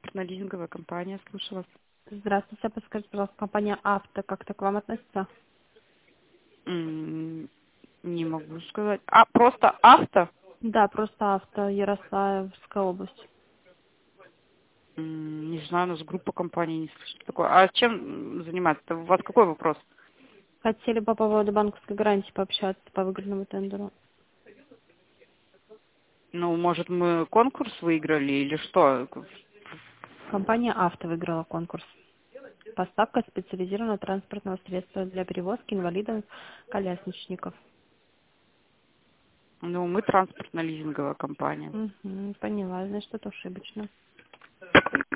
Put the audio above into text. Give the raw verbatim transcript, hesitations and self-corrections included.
транспортно-лизинговая компания, слушаю вас. Здравствуйте, подскажите, пожалуйста, компания «Авто» как-то к вам относится? М, Не могу сказать. А, просто авто? Да, просто «Авто», Ярославская область. М, Не знаю, у нас группа компаний, не слышу такое. А чем заниматься? У вас какой вопрос? Хотели по поводу банковской гарантии пообщаться по выигранному тендеру. Ну, может, мы конкурс выиграли или что? Компания «Авто» выиграла конкурс. Поставка специализированного транспортного средства для перевозки инвалидов, колясочников. Ну, мы транспортно-лизинговая компания. Угу, поняла, значит, это ошибочно.